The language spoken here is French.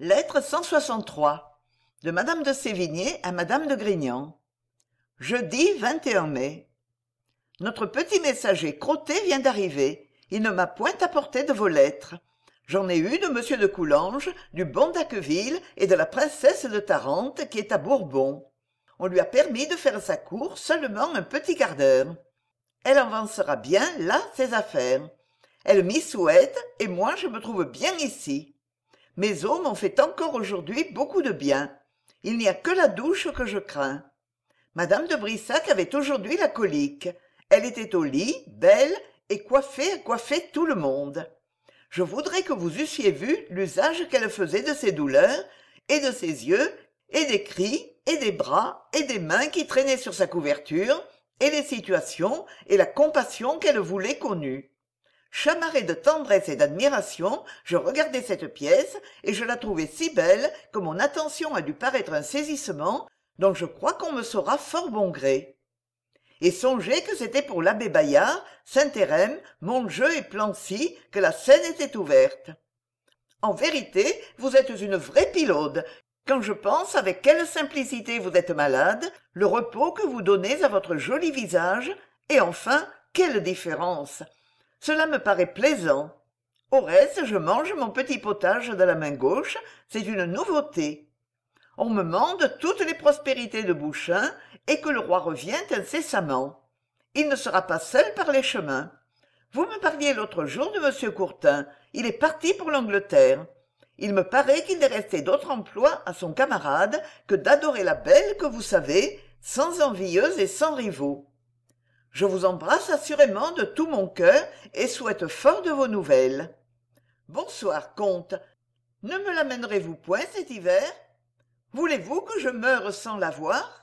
Lettre 163 de Madame de Sévigné à Madame de Grignan. Jeudi 21 mai. Notre petit messager Crottet vient d'arriver. Il ne m'a point apporté de vos lettres. J'en ai eu de Monsieur de Coulanges, du bon d'Acqueville et de la princesse de Tarente qui est à Bourbon. On lui a permis de faire sa cour seulement un petit quart d'heure. Elle avancera bien là ses affaires. Elle m'y souhaite et moi je me trouve bien ici. Mes os m'ont fait encore aujourd'hui beaucoup de bien. Il n'y a que la douche que je crains. Madame de Brissac avait aujourd'hui la colique. Elle était au lit, belle, et coiffée à coiffer tout le monde. Je voudrais que vous eussiez vu l'usage qu'elle faisait de ses douleurs, et de ses yeux, et des cris, et des bras, et des mains qui traînaient sur sa couverture, et les situations, et la compassion qu'elle voulait qu'on eût. Chamarré de tendresse et d'admiration, je regardais cette pièce, et je la trouvais si belle que mon attention a dû paraître un saisissement, dont je crois qu'on me saura fort bon gré. Et songez que c'était pour l'abbé Bayard, Saint-Hérem, Montjeu et Plancy que la scène était ouverte. En vérité, vous êtes une vraie Pilaude, quand je pense avec quelle simplicité vous êtes malade, le repos que vous donnez à votre joli visage, et enfin, quelle différence! Cela me paraît plaisant. Au reste, je mange mon petit potage de la main gauche, c'est une nouveauté. On me mande toutes les prospérités de Bouchain et que le roi revienne incessamment. Il ne sera pas seul par les chemins. Vous me parliez l'autre jour de M. Courtin. Il est parti pour l'Angleterre. Il me paraît qu'il n'est resté d'autre emploi à son camarade que d'adorer la belle que vous savez, sans envieuse et sans rivaux. Je vous embrasse assurément de tout mon cœur et souhaite fort de vos nouvelles. Bonsoir, comte. Ne me l'amènerez-vous point cet hiver? Voulez-vous que je meure sans la voir?